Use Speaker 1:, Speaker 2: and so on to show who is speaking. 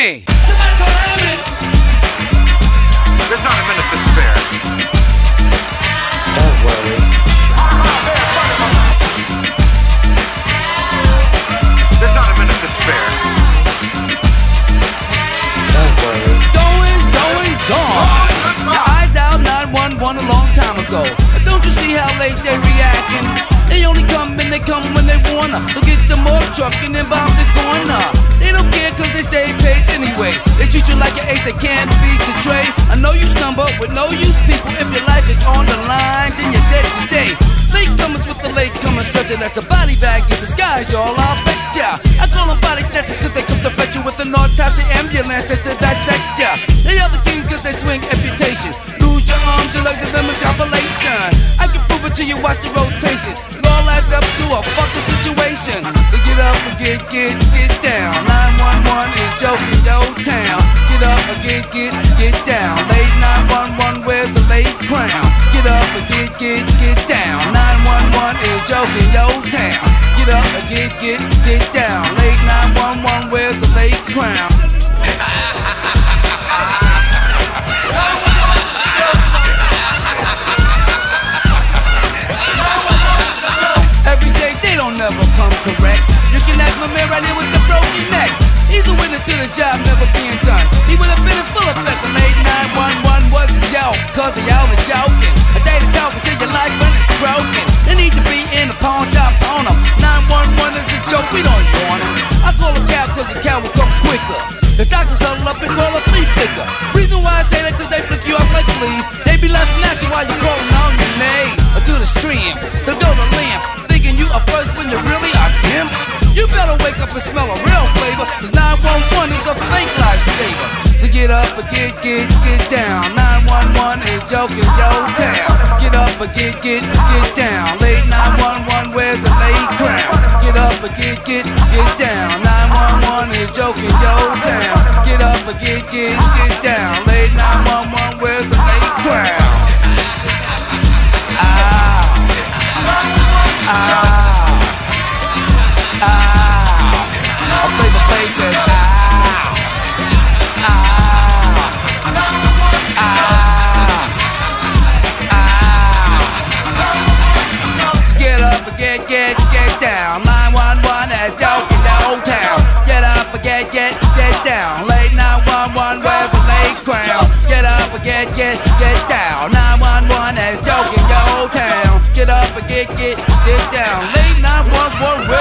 Speaker 1: me.
Speaker 2: There's not a minute to spare.
Speaker 3: Don't worry.
Speaker 2: There's not a minute to spare.
Speaker 3: Don't worry.
Speaker 1: Gone. Now I dialed 911 a long time ago. Don't you see how late they reacting? They only come and they come when they wanna. So get them off truck and then bomb the corner. They don't care cause they stay paid anyway. They treat you like an ace that can't be betrayed. I know you stumble with no use people. If your life is on the line, then you're dead today. Latecomers with the latecomers stretcher, that's a body bag in disguise, y'all, I'll bet ya. I call them body snatchers cause they come to fetch you with an autopsy ambulance just to dissect ya. They are the king cause they swing amputation. Lose your arms, your legs, and limbs, compilation. I can prove it to you, watch the rotation. It all adds up to a fucking situation. So get up and get down. 911 is joking your town. Get up and get down. Late 911, where's the late crown? Get up and get down. 911 is joking your town. Get up and get down. Late 911, where's the late crown? Every day they don't never come correct. You can ask my man right here with the broken neck. He's a witness to the job never being done. He would have been in full effect. The late 911 was a joke, cause they all are joking. A day to talk until your life when it's broken. They need to be in the pawn shop on them. 911 is a joke, we don't want him. I call a cab cause the cab will come quicker. The doctors huddle up and call a flea flicker. Reason why I say that cause they flick you off like fleas. They be laughing at you while you're crawling on your knees. Or to the stream, so go to limp. Thinking you are first when you really are dim. You better wake up and smell a real flavor, cause 911 is a fake lifesaver. So get up and get down. 911 is joking your town. Get up and get down. Late 911, where's the late crown? Get up and get down. 911 is joking your town. Get up and get down. Late 911, where's the late crown? A flavor face says So get up and get down. 911 is joking your town. Get up and get down. Late 911 where's the late crown? Get up and get down. 911 is joking your town. Get up and get down. Late 911